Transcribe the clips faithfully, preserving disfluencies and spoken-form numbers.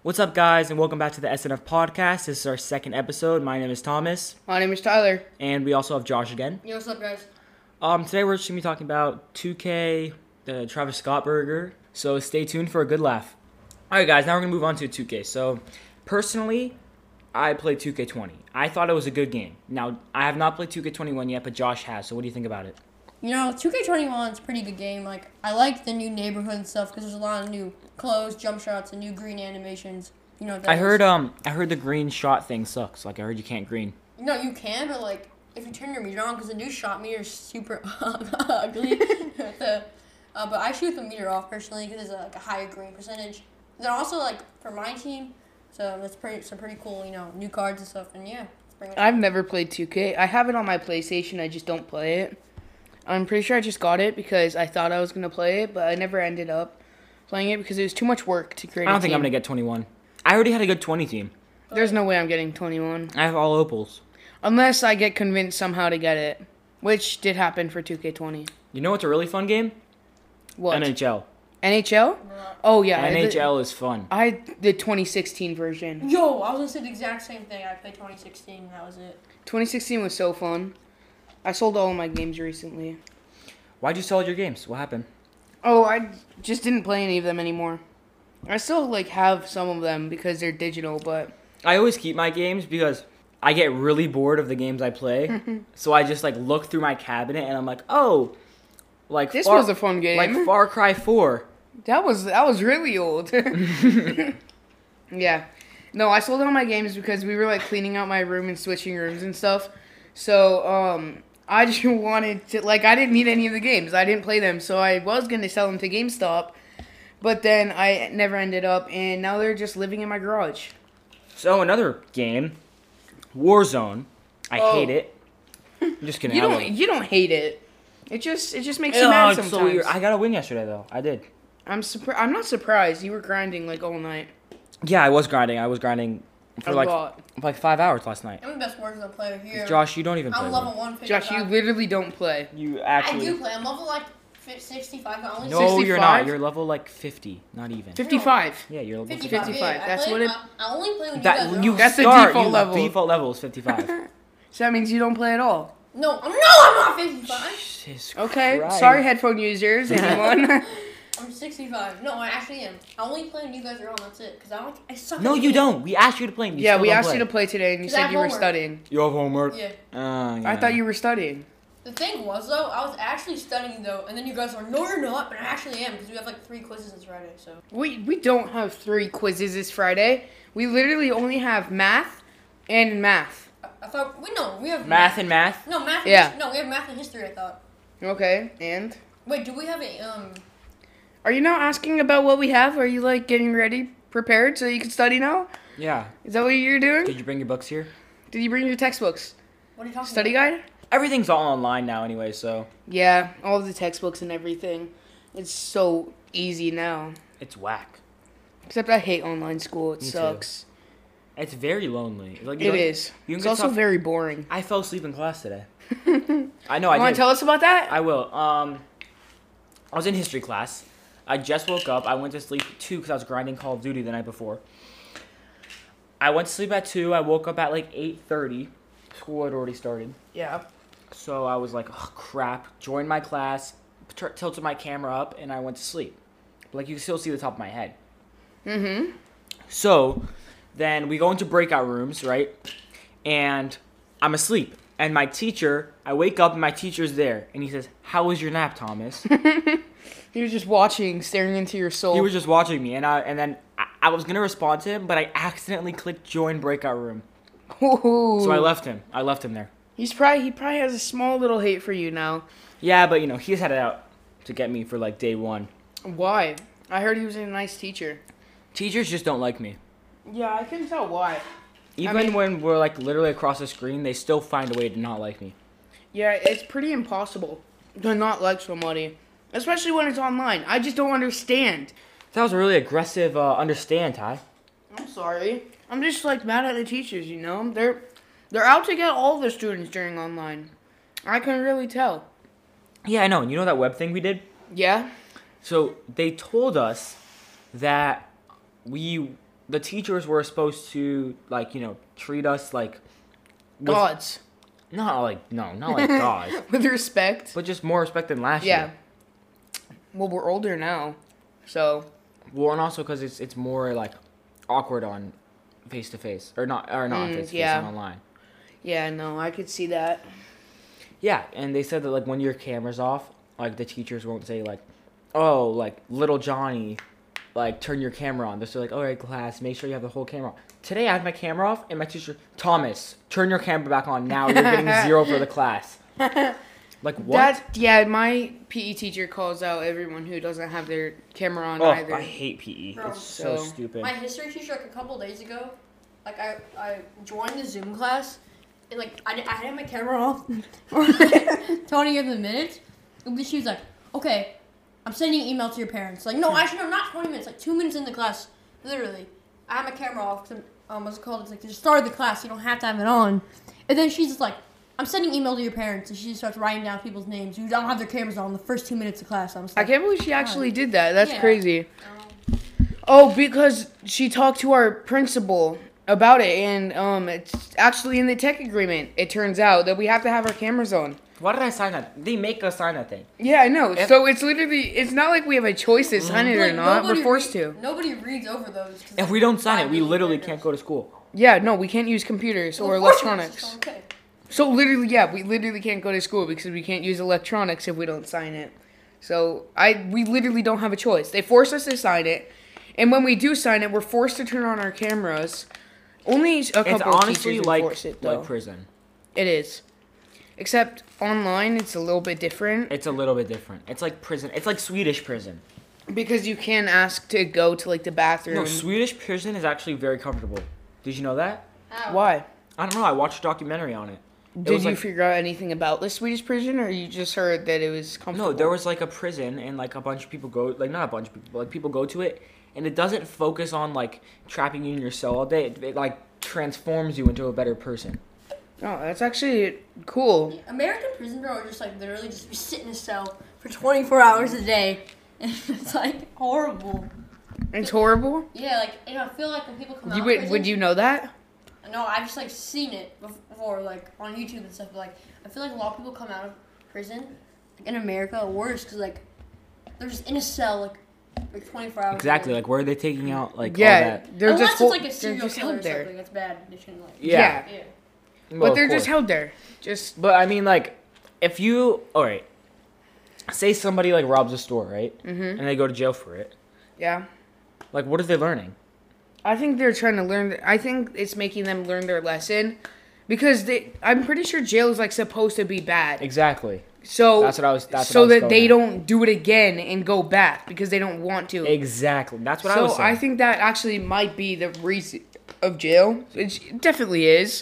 What's up, guys, and welcome back to the S N F podcast. This is our second episode. My name is Thomas. My name is Tyler. And we also have Josh again. Yo, what's up, guys? Um, today we're just going to be talking about two K, the Travis Scott burger. So stay tuned for a good laugh. All right, guys, now we're going to move on to two K. So, personally, I played two K twenty. I thought it was a good game. Now, I have not played two K twenty-one yet, but Josh has. So what do you think about it? You know, two K twenty-one is a pretty good game. Like, I like the new neighborhood and stuff because there's a lot of new clothes, jump shots, and new green animations. You know, I heard um, I heard the green shot thing sucks. Like, I heard you can't green. No, you can, but like, if you turn your meter on, because the new shot meter is super ugly. the, uh, but I shoot the meter off personally because it's a, like a higher green percentage. Then also like for my team, so that's pretty, some pretty cool, you know, new cards and stuff. And yeah, let's bring it. I've never played two K. I have it on my PlayStation. I just don't play it. I'm pretty sure I just got it because I thought I was going to play it, but I never ended up playing it because it was too much work to create I don't a think team. I'm going to get twenty-one. I already had a good twenty team. There's no way I'm getting twenty-one. I have all opals. Unless I get convinced somehow to get it, which did happen for two K twenty. You know what's a really fun game? What? N H L. N H L? Oh, yeah. N H L is fun. I the twenty sixteen version. Yo, I was gonna say the exact same thing. I played twenty sixteen, and that was it. twenty sixteen was so fun. I sold all of my games recently. Why'd you sell your games? What happened? Oh, I just didn't play any of them anymore. I still, like, have some of them because they're digital, but... I always keep my games because I get really bored of the games I play. So I just, like, look through my cabinet and I'm like, oh, like... This Far- was a fun game. Like Far Cry four. That was that was really old. Yeah. No, I sold all my games because we were, like, cleaning out my room and switching rooms and stuff. So, um... I just wanted to, like, I didn't need any of the games. I didn't play them, so I was going to sell them to GameStop. But then I never ended up, and now they're just living in my garage. So another game, Warzone. I Oh. hate it. I'm just kidding. You I don't, love it. you don't hate it. It just, it just makes you Oh, mad it's sometimes. so weird. I got a win yesterday, though. I did. I'm surpri- I'm not surprised. You were grinding, like, all night. Yeah, I was grinding. I was grinding for A like lot. for like five hours last night. I'm the best Warzone player here. Josh, you don't even play. I'm War. level one fifty-five. Josh, you literally don't play. You I actually. do play. I'm level like fi- sixty-five. I only No, you're not. sixty-five? You're level like fifty, not even. fifty-five. Yeah, you're level fifty-five. fifty. fifty-five, Yeah, I that's play, what it- I, I only play when you That guys are you on. That's the start, default you- level. Default level is fifty-five. So that means you don't play at all. No, I'm no, I'm not fifty-five. Jesus Okay, Christ. sorry, headphone users, anyone. I'm sixty-five. No, I actually am. I only play when you guys are on. That's it. Cause I don't. I suck. No, at you the game. don't. We asked you to play. And you Yeah, still we don't asked play. you to play today, and you Cause I said have you were homework. studying. You have homework. Yeah. Uh, yeah. I thought you were studying. The thing was though, I was actually studying though, and then you guys are no, you're not, but I actually am because we have like three quizzes this Friday. So. We we don't have three quizzes this Friday. We literally only have math and math. I, I thought we no, we have Math and math. No math. and Yeah. his- no, we have math and history. I thought. Okay, and Wait, do we have a um? are you now asking about what we have? Are you like getting ready, prepared, so you can study now? Yeah. Is that what you're doing? Did you bring your books here? Did you bring your textbooks? What are you talking Study about? guide? Everything's all online now, anyway. So Yeah, all the textbooks and everything. It's so easy now. it's whack. Except I hate online school. It Me too. sucks. It's very lonely. Like, you It don't- is. You can It's get also stuff- very boring. I fell asleep in class today. You I know. I want did. to tell us about that? I will. Um, I was in history class. I just woke up. I went to sleep at two because I was grinding Call of Duty the night before. I went to sleep at two. I woke up at like eight thirty. School had already started. Yeah. So I was like, oh, crap. Joined my class, t- tilted my camera up, and I went to sleep. Like, you can still see the top of my head. Mm-hmm. So then we go into breakout rooms, right? And I'm asleep. And my teacher, I wake up and my teacher's there. And he says, how was your nap, Thomas? He was just watching, staring into your soul. He was just watching me. And I, and then I, I was going to respond to him, but I accidentally clicked join breakout room. Ooh. So I left him. I left him there. He's probably he probably has a small little hate for you now. Yeah, but, you know, he's had it out to get me for, like, day one. Why? I heard he was a nice teacher. Teachers just don't like me. Yeah, I can tell why. Even mean- when we're, like, literally across the screen, they still find a way to not like me. Yeah, it's pretty impossible to not like somebody, especially when it's online. I just don't understand. That was a really aggressive uh, understand, Ty. I'm sorry. I'm just like mad at the teachers, you know? They're they're out to get all the students during online. I can really tell. Yeah, I know. And you know that web thing we did? Yeah? So they told us that we the teachers were supposed to like you know treat us like with, Gods. not like no, not like gods, With respect. but just more respect than last Yeah. year. Well, we're older now, so Well, and also because it's it's more like awkward on face to face or not or not Mm, face to face yeah. and online. yeah, no, I could see that. Yeah, and they said that like when your camera's off, like the teachers won't say like, "Oh, like little Johnny, like turn your camera on." They're still like, "All right, class, make sure you have the whole camera on." Today I had my camera off, and my teacher, Thomas, turn your camera back on now. You're getting zero for the class. Like what? That yeah, my P E teacher calls out everyone who doesn't have their camera on oh, either. I hate P E. Bro. It's so, So- stupid. My history teacher, like a couple days ago, like I, I joined the Zoom class, and like I, I had my camera off for like twenty of the minutes, and then she was like, "Okay, I'm sending an email to your parents." Like, no, actually, no, not twenty minutes. Like two minutes in the class, literally. I had my camera off. 'Cause, um, what's it called? It's like the start of the class. You don't have to have it on. And then she's just like, "I'm sending email to your parents," and she just starts writing down people's names who don't have their cameras on the first two minutes of class. I'm just I like, can't believe she actually did that. That's Yeah. crazy. um, Oh, because she talked to our principal about it, and um, it's actually in the tech agreement. It turns out that we have to have our cameras on. Why did I sign that? They make us sign that thing. Yeah, I know. If- so it's literally, it's not like we have a choice to sign it or like, not. We're nobody forced read- to. Nobody reads over those. 'cause, If like, we don't sign five it, we million literally paragraphs. can't go to school. Yeah, no, we can't use computers or Of course it's electronics. just okay. So literally, yeah, we literally can't go to school because we can't use electronics if we don't sign it. So I, we literally don't have a choice. They force us to sign it, and when we do sign it, we're forced to turn on our cameras. Only a couple It's of honestly teachers like enforce it, though. like prison. It is, except online, it's a little bit different It's a little bit different. It's like prison. It's like Swedish prison. because you can ask to go to like the bathroom. No, Swedish prison is actually very comfortable. Did you know that? Ow. Why? I don't know. I watched a documentary on it. It Did was you like- figure out anything about the Swedish prison, or you just heard that it was comfortable? No, there was like a prison, and like a bunch of people go, like not a bunch of people, but like people go to it, and it doesn't focus on like trapping you in your cell all day. It, it like transforms you into a better person. Oh, that's actually cool. American prison bro are just like literally just sit in a cell for twenty-four hours a day, and it's like horrible. It's horrible. Yeah, like and I feel like when people come out You of would, prison, would you know that? No, I've just like seen it before, like on YouTube and stuff. But like I feel like a lot of people come out of prison like, in America are worse because like they're just in a cell like like twenty-four hours. Exactly. a day. Like where are they taking out like all Yeah, that? they're Unless just hol- it's like a they're serial just killer or held there. something that's bad. They shouldn't like. Yeah. Yeah. Well, But of they're course. just held there. Just But I mean, like, if you all right, say somebody like robs a store, right, Mhm. and they go to jail for it. yeah. Like, what are they learning? I think they're trying to learn. I think it's making them learn their lesson, because they. I'm pretty sure jail is like supposed to be bad. Exactly. So That's what I was. That's so what I was that they going at. don't do it again and go back because they don't want to. Exactly. That's what so I was saying. think that actually might be the reason of jail. It definitely is.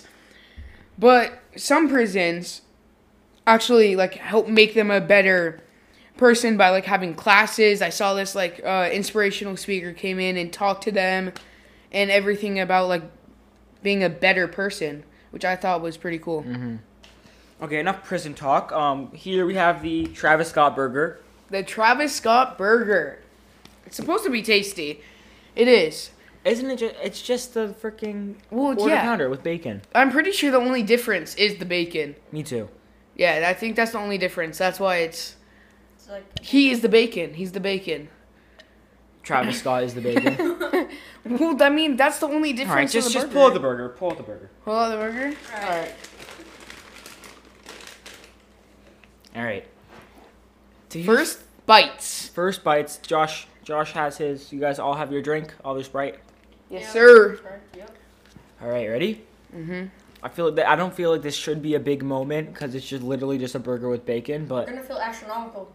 But some prisons actually like help make them a better person by like having classes. I saw this like uh, inspirational speaker came in and talked to them and everything about like being a better person, which I thought was pretty cool. Mm-hmm. Okay, enough prison talk. Um, here we have the Travis Scott burger. The Travis Scott burger. It's supposed to be tasty. It is. Isn't it? Just, it's just the freaking Well, quarter yeah. pounder with bacon. I'm pretty sure the only difference is the bacon. Me too. Yeah, I think that's the only difference. That's why it's It's like he is the bacon. He's the bacon. Travis Scott is the bacon. Well, I mean, that's the only difference. All right, just of the just burger. pull out the burger. Pull out the burger. Pull out the burger. All All right. right. All right. First bites. First bites. Josh. Josh has his. You guys all have your drink. All your Sprite. Yes, Yeah. sir. Yep. All right, ready? Mhm. I feel that I don't feel like this should be a big moment because it's just literally just a burger with bacon. We're But gonna feel astronomical.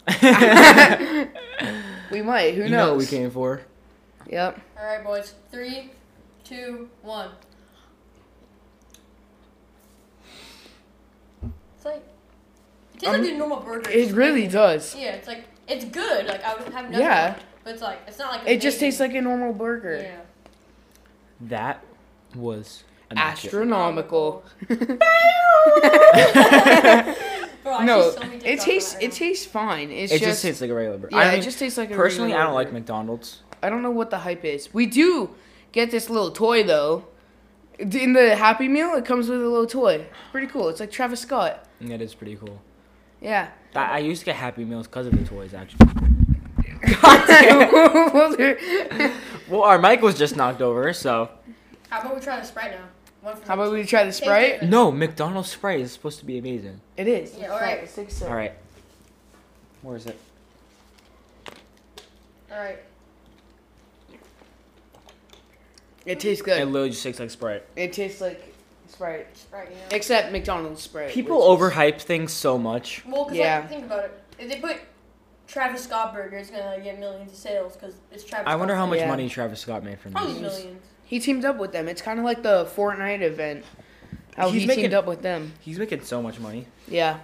We might. Who you knows? know what we came for. Yep. All right, boys. Three, two, one. It's like it tastes Um, like a normal burger. It just really bacon. does. Yeah, it's like it's good. Like I would have nothing. Yeah. on it, but it's like it's not like a It just bacon. tastes like a normal burger. Yeah. That was immaculate. Astronomical. Bro, I No, see so many it TikToks tastes on it tastes fine. It's It just, just tastes like a regular burger. yeah, I mean, it just tastes like a personally, I regular don't like burger. McDonald's. I don't know what the hype is. We do get this little toy though. In the Happy Meal, it comes with a little toy. Pretty cool. It's like Travis Scott. That is pretty cool. Yeah. I, I used to get Happy Meals because of the toys, actually. Well, our mic was just knocked over, so. How about we try the Sprite now? One for How about each. we try the Sprite? No, McDonald's Sprite is supposed to be amazing. It is. Yeah, all right. Let's take a sip. All right. Where is it? All right. It tastes It good. literally just tastes like Sprite. It tastes like Sprite. Sprite, you know. Except McDonald's Sprite. People which is- overhype things so much. Well, because Yeah. like, think about it. If they put Travis Scott burger, it's gonna get millions of sales because it's Travis. I wonder Scott how much Yeah. money Travis Scott made from Probably this. millions. He teamed up with them. It's kind of like the Fortnite event. How He's he making- teamed up with them. He's making so much money. Yeah.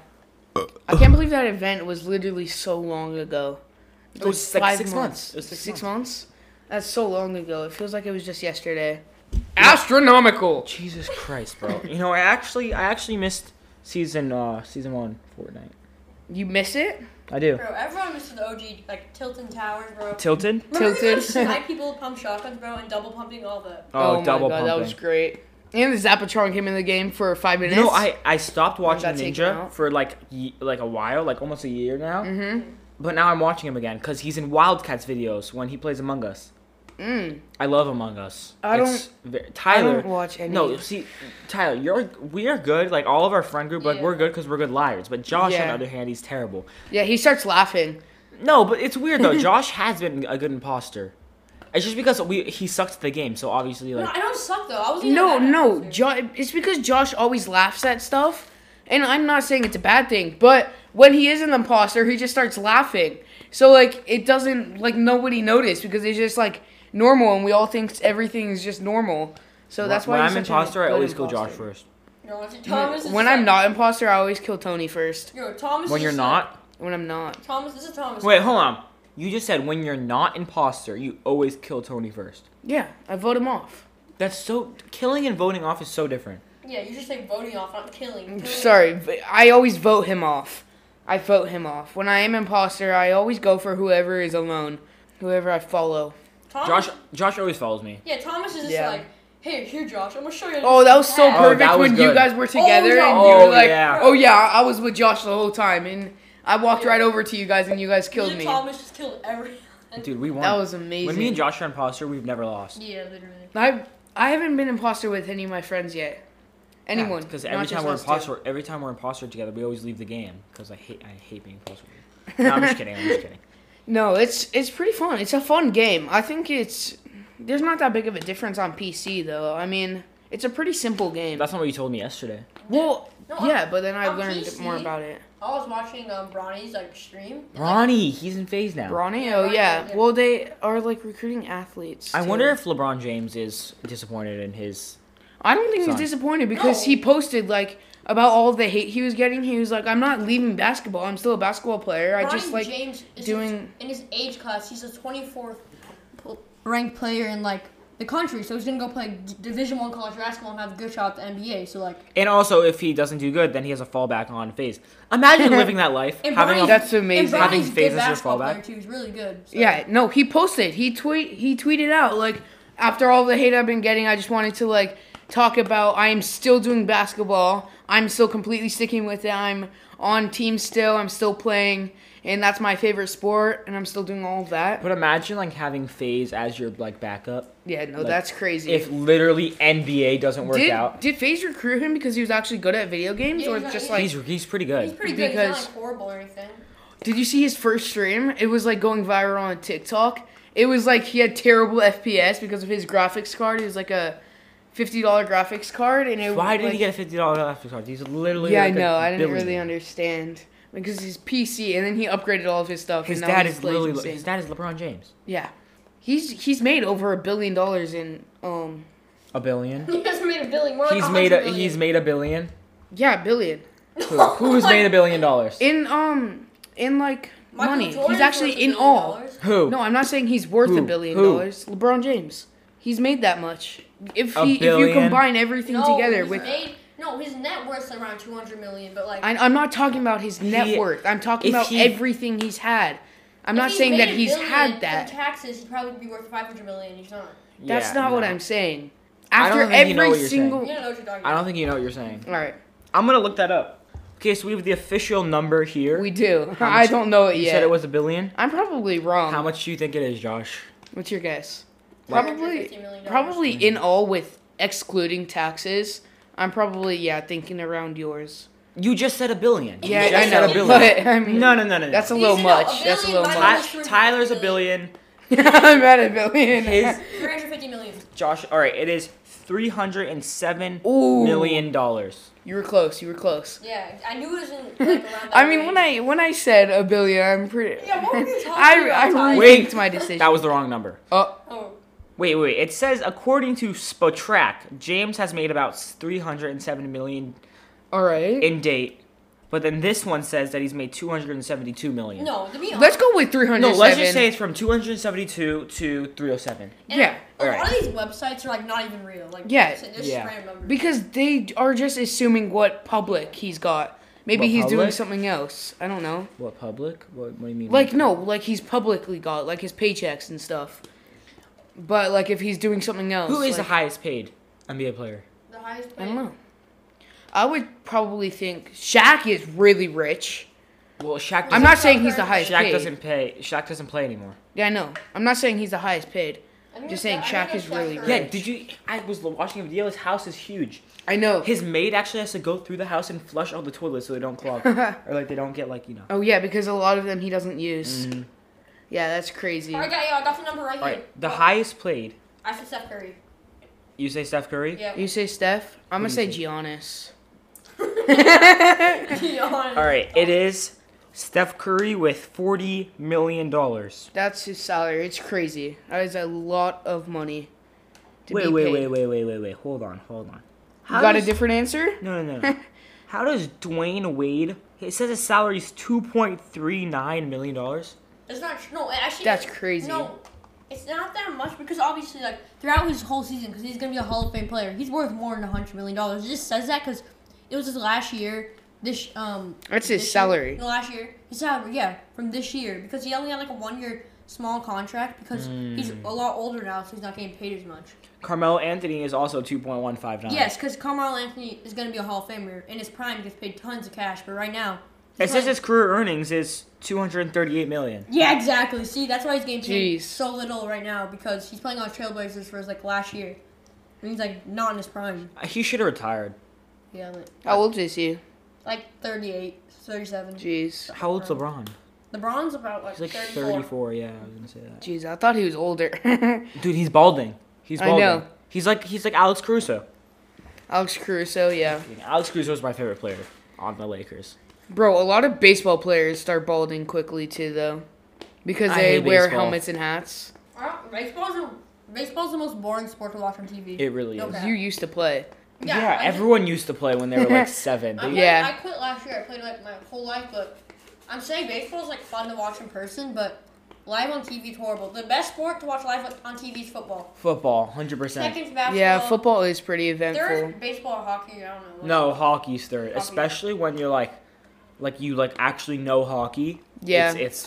I can't believe that event was literally so long ago. It was like six months. It was Six, six months. That's so long ago. It feels like it was just yesterday. Astronomical. Jesus Christ, bro. You know, I actually, I actually missed season, uh, season one Fortnite. You miss it? I do. Bro, everyone misses the O G like Tilton Towers, bro. Tilted? Remember Tilted. those snipe people pump shotguns, bro, and double pumping all the. Oh, my double god, pumping. that was great. And the Zapatron came in the game for five minutes. You know, I, I stopped watching got taken Ninja out. for like ye- like a while, like almost a year now. Mm-hmm. But now I'm watching him again because he's in Wildcats videos when he plays Among Us. Mm. I love Among Us. I It's ve- I Tyler. don't watch any. No, see, Tyler, you're we are good. Like all of our friend group, like Yeah. we're good because we're good liars. But Josh, on Yeah. the other hand, he's terrible. Yeah, he starts laughing. No, but it's weird though. Josh has been a good imposter. It's just because we he sucked at the game, so obviously No, like I don't suck though. I wasn't even No, bad at no, it. jo- it's because Josh always laughs at stuff, and I'm not saying it's a bad thing, but when he is an imposter, he just starts laughing. So like it doesn't like nobody noticed because it's just like normal, and we all think everything is just normal. So that's why when he's I'm such a imposter, I good always kill Josh imposter. first. No, it's- Thomas is When just I'm like- not imposter, I always kill Tony first. Yo, Thomas. When is you're just not, When I'm not, Like, Thomas, this is Thomas. wait, hold on. You just said when you're not imposter, you always kill Tony first. yeah, I vote him off. That's so killing and voting off is so different. Yeah, you just say voting off, not killing. Killing- Sorry, v- I always vote him off. I vote him off. When I am imposter, I always go for whoever is alone, whoever I follow. Thomas, Josh, Josh always follows me. Yeah, Thomas is just Yeah. like, hey, here, Josh, I'm gonna show you. Oh, that was so Yeah. Oh, perfect that was when you good. guys were together yeah. and you Oh, were like, yeah. "Oh yeah, I was with Josh the whole time," and I walked Yeah. right over to you guys and you guys killed Me and me. Thomas just killed every. Dude, we won. That was amazing. When me and Josh are imposter, we've never lost. Yeah, literally. I I haven't been imposter with any of my friends yet. Anyone? Because not every just time we're us two. imposter, every time we're imposter together, we always leave the game. Because I hate, I hate being imposter. No, I'm just kidding. I'm just kidding. No, it's it's pretty fun. It's a fun game. I think it's there's not that big of a difference on P C though. I mean, it's a pretty simple game. That's not what you told me yesterday. Well, No, on- yeah, but then I on learned P C, more about it. I was watching um Bronny's like stream. It's, like, Ronnie, he's in phase now. Bronny? Yeah, Oh Bronny, yeah. yeah. Well, they are like recruiting athletes. I too. wonder if LeBron James is disappointed in his. I don't think Son. he's disappointed because No. he posted like about all the hate he was getting. He was like, "I'm not leaving basketball. I'm still a basketball player. I Bronny just like James is doing." in his age class. He's a twenty-fourth ranked player in like the country, so he's gonna go play D- Division One college basketball and have a good shot at the N B A. So like, And also, if he doesn't do good, then he has a fallback on phase. Imagine living that life, and having Bronny's- a, That's amazing. And Having Bronny's a Faze good as your basketball fallback. player too. He's really good. So. Yeah, no, he posted. He tweet. He tweeted out like, after all the hate I've been getting, I just wanted to like talk about I am still doing basketball. I'm still completely sticking with it. I'm on team still. I'm still playing, and that's my favorite sport. And I'm still doing all of that. But imagine like having phase as your like backup. Yeah, no, like, that's crazy. If literally N B A doesn't work did out, did FaZe recruit him because he was actually good at video games, Yeah, or he's not- just he's- like? he's he's pretty good. He's pretty good. He's Because- not like horrible or anything. Did you see his first stream? It was like going viral on TikTok. It was like he had terrible F P S because of his graphics card. It was like a fifty dollar graphics card, and it. Why did like, he get a fifty dollar graphics card? He's literally. Yeah, like I know. I I didn't really understand because his P C, and then he upgraded all of his stuff. His and now dad he is plays literally insane. his dad is LeBron James. Yeah, he's he's made over a billion dollars in um. A billion. He has made a billion. More like He's a made hundred a million. he's made a billion. Yeah, billion Who, who's made a billion dollars? in um in like Michael money. Jordan's He's actually worth a in billion all. dollars. Who? No, I'm not saying he's worth a Who? billion Who? dollars. LeBron James. He's made that much. If A he if you billion? combine everything No, together he's with made, no, his net worth's around two hundred million, but like I, I'm not talking about his net He- worth. I'm talking if about he- everything he's had. I'm if not he's saying made that a he's billion had in that. taxes, he'd probably be worth five hundred million. He's not. That's Yeah, not what no. I'm saying. I don't After think you know every what you're saying. single. You don't know what you're talking I about. don't think you know what you're saying. All right, I'm gonna look that up. Okay, so we have the official number here. we do. How I much- don't know it You yet. said it was a billion. I'm probably wrong. How much do you think it is, Josh? What's your guess? three hundred Probably, fifty million dollars. probably in all with excluding taxes. I'm probably yeah thinking around yours. You just said a billion. You Yeah, just I said know, a billion. but I mean, no, no, no, no. that's a no. little Easy, no, a much. That's a billion little minus much. Ty- Tyler's a billion. I'm at a billion. His three hundred fifty million. Josh. All right, it is three hundred and seven Ooh. million dollars. You were close. You were close. Yeah, I knew it was in like around that I mean, range. when I when I said a billion, I'm pretty. Yeah, what were you talking I about, I Tyler? Wait. rethinked my decision. That was the wrong number. Oh, Oh, Wait, wait. It says according to Spotrac, James has made about three hundred and seven million all right. in date, but then this one says that he's made two hundred and seventy-two million. no, to be honest. Let's go with three hundred. No, let's just say it's from two hundred seventy-two to three hundred seven. And Yeah. A lot Alright. of these websites are like not even real. Like Yeah. it's just Yeah. random numbers. because they are just assuming what public he's got. Maybe What he's doing public? something else. I don't know. What public? What, what do you mean? Like no, like he's publicly got like his paychecks and stuff. But like if he's doing something else, Who is the like, highest paid N B A player? the highest. I don't know. I would probably think Shaq is really rich. Well, Shaq. I'm Doesn't, not saying he's the highest Shaq paid. doesn't pay. Shaq doesn't play anymore. Yeah, I know. I'm not saying he's the highest paid. I think Just it's- saying I think Shaq it's is really Curry. Yeah. rich. Did you? I was watching a video. His house is huge. I know. His maid actually has to go through the house and flush all the toilets so they don't clog, or like they don't get like you know. Oh yeah, because a lot of them he doesn't use. Mm. Yeah, that's crazy. All right, guys, yeah, I got the number right All here. right. The Oh, highest played. I said Steph Curry. You say Steph Curry. Yeah. You say Steph? I'm Who gonna do say you Giannis. All All right. It is Steph Curry with forty million dollars. That's his salary. It's crazy. That is a lot of money. To Wait, be wait, paid. wait, wait, wait, wait, wait. Hold on, hold on. You got does- a different answer? No, no, no. How does Dwayne Wade? It says his salary is two point three nine million dollars. It's not tr- no. it Actually, That's crazy. No, it's not that much because obviously, like throughout his whole season, because he's gonna be a Hall of Fame player, he's worth more than a hundred million dollars. It just says that because it was his last year. This um. That's his this salary. Year, the last year, his salary, yeah, from this year because he only had like a one year small contract because he's Hmm. a lot older now, so he's not getting paid as much. Carmelo Anthony is also two point one five nine. Yes, because Carmelo Anthony is gonna be a Hall of Famer in his prime. He gets paid tons of cash, but right now. It he's says like- his career earnings is two hundred thirty-eight million. Yeah, exactly. See, that's why he's getting paid Jeez. so little right now because he's playing on Trailblazers for his like last year. And he's like not in his prime. He should have retired. Yeah, like, How old is he? like thirty-eight, thirty-seven. Jeez. How old's LeBron? LeBron's about like, He's like thirty-four. thirty-four. Yeah, I was gonna say that. Jeez, I thought he was older. Dude, he's balding. He's I balding. know. He's like he's like Alex Caruso. Alex Caruso, yeah. Alex Caruso is my favorite player on the Lakers. Bro, a lot of baseball players start balding quickly too, though. Because I they hate wear baseball. helmets and hats. Uh, baseball's a, baseball's the most boring sport to watch on T V. It really No is. cap. You used to play. Yeah, I everyone used to play when they were like seven. I, They- played- Yeah. I quit last year. I played like my whole life, but I'm saying baseball's like fun to watch in person, but live on T V is horrible. The best sport to watch live on T V is football. Football, hundred percent. Second's basketball. Yeah, football is pretty Third, eventful. baseball or hockey. I don't know. what. No, hockey's third, Hockey. especially when you're like, like you like actually know hockey. Yeah. it's, it's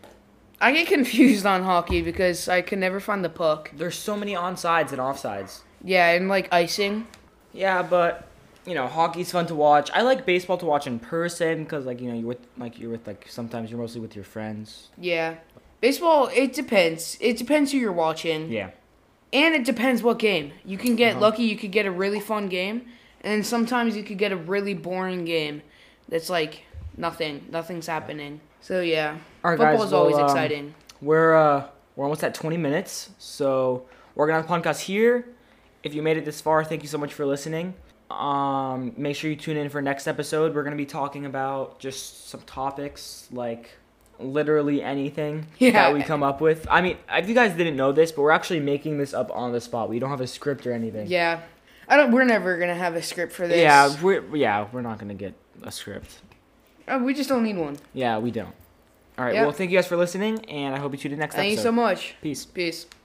I get confused on hockey because I can never find the puck. there's so many onsides and offsides. Yeah, and like icing. Yeah, but you know, hockey's fun to watch. I like baseball to watch in person because like you know you're with like you're with like sometimes you're mostly with your friends. Yeah. Baseball, it depends. It depends who you're watching. Yeah. And it depends what game. You can get Uh-huh. lucky, you could get a really fun game. And sometimes you could get a really boring game that's like nothing. Nothing's happening. So yeah. All right, guys. Football's always well, um, exciting. We're uh we're almost at twenty minutes, so we're gonna have the podcast here. If you made it this far, thank you so much for listening. Um, make sure you tune in for next episode. We're gonna be talking about just some topics like literally anything Yeah. that we come up with. I mean, if you guys didn't know this, but we're actually making this up on the spot. We don't have a script or anything. Yeah. I don't we're never gonna have a script for this. Yeah, we're yeah we're not gonna get a script. Oh, we just don't need one. Yeah, we don't. All right. Yeah. Well, thank you guys for listening, and I hope you tune in next Thank you episode. so much. Peace. Peace.